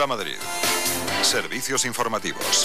Onda Madrid. Servicios informativos.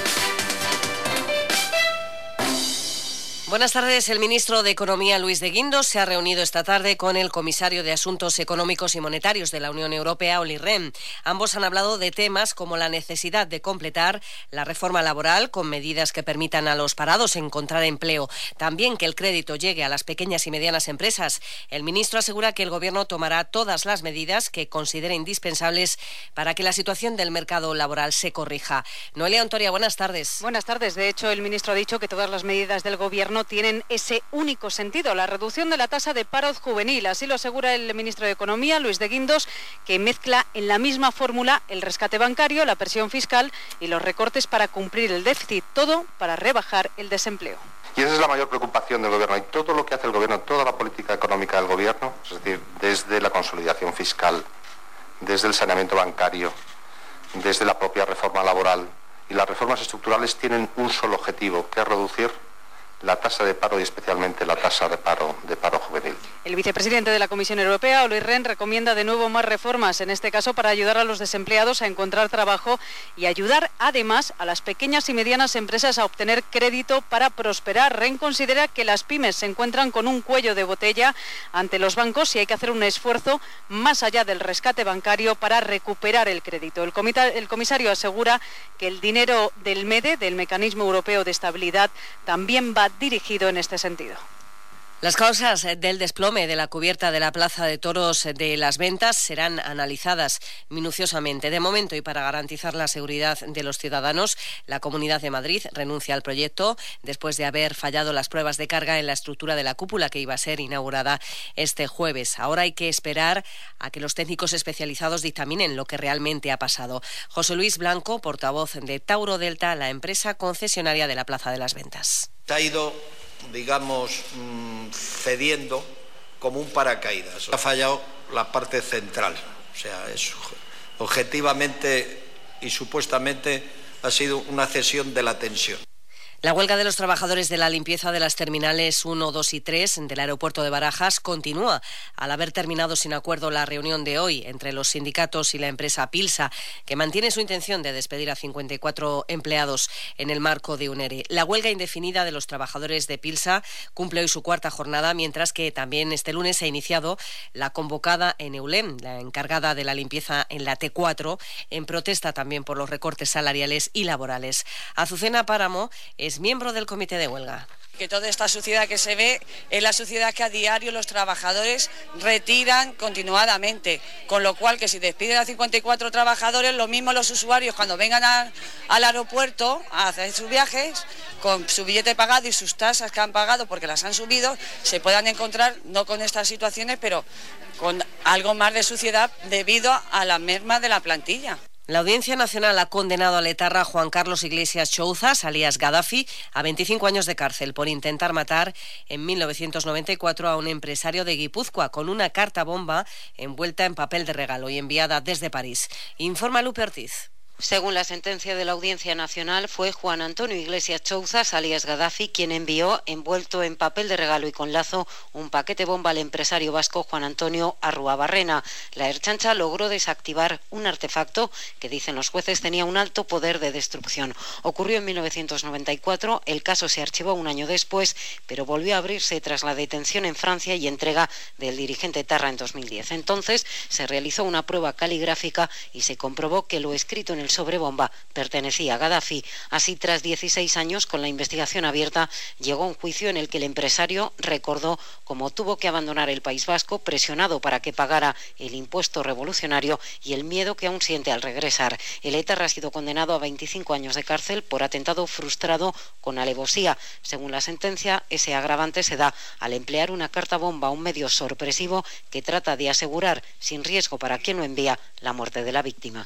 Buenas tardes. El ministro de Economía, Luis de Guindos, se ha reunido esta tarde con el comisario de Asuntos Económicos y Monetarios de la Unión Europea, Olli Rehn. Ambos han hablado de temas como la necesidad de completar la reforma laboral con medidas que permitan a los parados encontrar empleo. También que el crédito llegue a las pequeñas y medianas empresas. El ministro asegura que el Gobierno tomará todas las medidas que considere indispensables para que la situación del mercado laboral se corrija. Noelia Ontoria, buenas tardes. Buenas tardes. De hecho, el ministro ha dicho que todas las medidas del Gobierno tienen ese único sentido, la reducción de la tasa de paro juvenil. Así lo asegura el ministro de Economía, Luis de Guindos, que mezcla en la misma fórmula el rescate bancario, la presión fiscal y los recortes para cumplir el déficit, todo para rebajar el desempleo. Y esa es la mayor preocupación del Gobierno. Y todo lo que hace el Gobierno, toda la política económica del Gobierno, es decir, desde la consolidación fiscal, desde el saneamiento bancario, desde la propia reforma laboral y las reformas estructurales, tienen un solo objetivo, que es reducir la tasa de paro y especialmente la tasa de paro juvenil. El vicepresidente de la Comisión Europea, Olli Rehn, recomienda de nuevo más reformas, en este caso para ayudar a los desempleados a encontrar trabajo y ayudar además a las pequeñas y medianas empresas a obtener crédito para prosperar. Rehn considera que las pymes se encuentran con un cuello de botella ante los bancos y hay que hacer un esfuerzo más allá del rescate bancario para recuperar el crédito. El comisario asegura que el dinero del MEDE, del Mecanismo Europeo de Estabilidad, también va dirigido en este sentido. Las causas del desplome de la cubierta de la Plaza de Toros de Las Ventas serán analizadas minuciosamente. De momento, y para garantizar la seguridad de los ciudadanos, la Comunidad de Madrid renuncia al proyecto después de haber fallado las pruebas de carga en la estructura de la cúpula que iba a ser inaugurada este jueves. Ahora hay que esperar a que los técnicos especializados dictaminen lo que realmente ha pasado. José Luis Blanco, portavoz de Tauro Delta, la empresa concesionaria de la Plaza de Las Ventas. Ha ido, digamos, cediendo como un paracaídas. Ha fallado la parte central. O sea, objetivamente y supuestamente ha sido una cesión de la tensión. La huelga de los trabajadores de la limpieza de las terminales 1, 2 y 3 del aeropuerto de Barajas continúa al haber terminado sin acuerdo la reunión de hoy entre los sindicatos y la empresa Pilsa, que mantiene su intención de despedir a 54 empleados en el marco de un ERE. La huelga indefinida de los trabajadores de Pilsa cumple hoy su cuarta jornada, mientras que también este lunes se ha iniciado la convocada en Eulem, la encargada de la limpieza en la T4, en protesta también por los recortes salariales y laborales. Azucena Páramo es miembro del comité de huelga. Que toda esta suciedad que se ve es la suciedad que a diario los trabajadores retiran continuadamente, con lo cual que si despiden a 54 trabajadores, lo mismo los usuarios cuando vengan al aeropuerto a hacer sus viajes, con su billete pagado y sus tasas que han pagado porque las han subido, se puedan encontrar, no con estas situaciones, pero con algo más de suciedad debido a la merma de la plantilla. La Audiencia Nacional ha condenado al etarra Juan Carlos Iglesias Chouzas, alias Gaddafi, a 25 años de cárcel por intentar matar en 1994 a un empresario de Guipúzcoa con una carta bomba envuelta en papel de regalo y enviada desde París. Informa Lupe Ortiz. Según la sentencia de la Audiencia Nacional, fue Juan Antonio Iglesias Chouzas, alias Gaddafi, quien envió, envuelto en papel de regalo y con lazo, un paquete bomba al empresario vasco Juan Antonio Arruabarrena. La Ertzaintza logró desactivar un artefacto que, dicen los jueces, tenía un alto poder de destrucción. Ocurrió en 1994, el caso se archivó un año después, pero volvió a abrirse tras la detención en Francia y entrega del dirigente etarra en 2010. Entonces se realizó una prueba caligráfica y se comprobó que lo escrito en el sobrebomba pertenecía a Gaddafi. Así, tras 16 años con la investigación abierta, llegó un juicio en el que el empresario recordó cómo tuvo que abandonar el País Vasco presionado para que pagara el impuesto revolucionario y el miedo que aún siente al regresar. El etarra ha sido condenado a 25 años de cárcel por atentado frustrado con alevosía. Según la sentencia, ese agravante se da al emplear una carta bomba, un medio sorpresivo que trata de asegurar, sin riesgo para quien lo envía, la muerte de la víctima.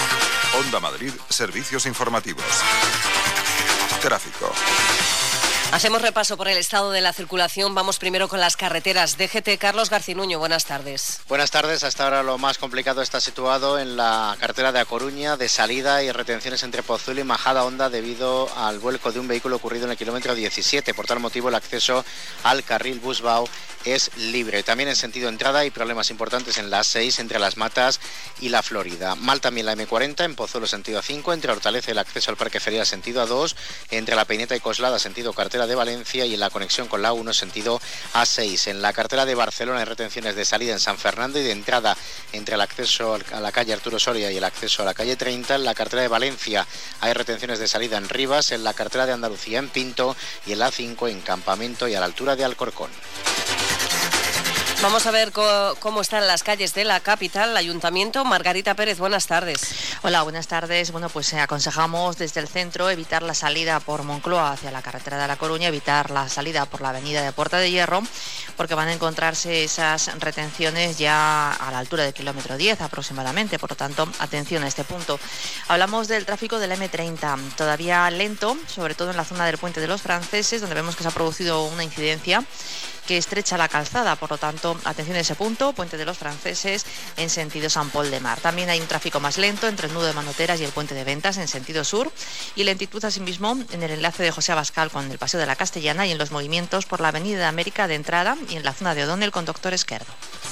Onda Madrid, servicios informativos. Tráfico. Hacemos repaso por el estado de la circulación. Vamos primero con las carreteras. DGT, Carlos Garcinuño, buenas tardes. Buenas tardes. Hasta ahora lo más complicado está situado en la carretera de A Coruña, de salida y retenciones entre Pozuelo y Majadahonda debido al vuelco de un vehículo ocurrido en el kilómetro 17. Por tal motivo, el acceso al carril Busbao es libre. También en sentido entrada hay problemas importantes en la A6 entre Las Matas y La Florida. Mal también la M40 en Pozuelo sentido A5, entre Hortaleza y el acceso al Parque Ferial sentido A2, entre La Peineta y Coslada sentido carretera de Valencia y en la conexión con la A1 sentido A6. En la carretera de Barcelona hay retenciones de salida en San Fernando y de entrada entre el acceso a la calle Arturo Soria y el acceso a la calle 30. En la carretera de Valencia hay retenciones de salida en Rivas, en la carretera de Andalucía en Pinto y en la A5 en Campamento y a la altura de Alcorcón. Vamos a ver cómo están las calles de la capital. Ayuntamiento, Margarita Pérez, buenas tardes. Hola, buenas tardes. Bueno, pues aconsejamos desde el centro evitar la salida por Moncloa hacia la carretera de La Coruña, evitar la salida por la avenida de Puerta de Hierro, porque van a encontrarse esas retenciones ya a la altura del kilómetro 10 aproximadamente. Por lo tanto, atención a este punto. Hablamos del tráfico del M30, todavía lento, sobre todo en la zona del Puente de los Franceses, donde vemos que se ha producido una incidencia que estrecha la calzada. Por lo tanto, atención a ese punto, Puente de los Franceses en sentido San Pol de Mar. También hay un tráfico más lento entre el nudo de Manoteras y el Puente de Ventas en sentido sur, y lentitud asimismo en el enlace de José Abascal con el Paseo de la Castellana y en los movimientos por la Avenida de América de entrada y en la zona de O'Donnell con Doctor Esquerdo.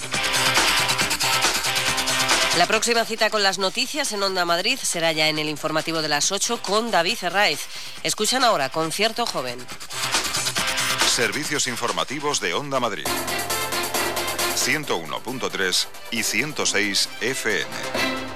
La próxima cita con las noticias en Onda Madrid será ya en el informativo de las 8 con David Herráez. Escuchan ahora Concierto Joven. Servicios informativos de Onda Madrid. 101.3 y 106 FM.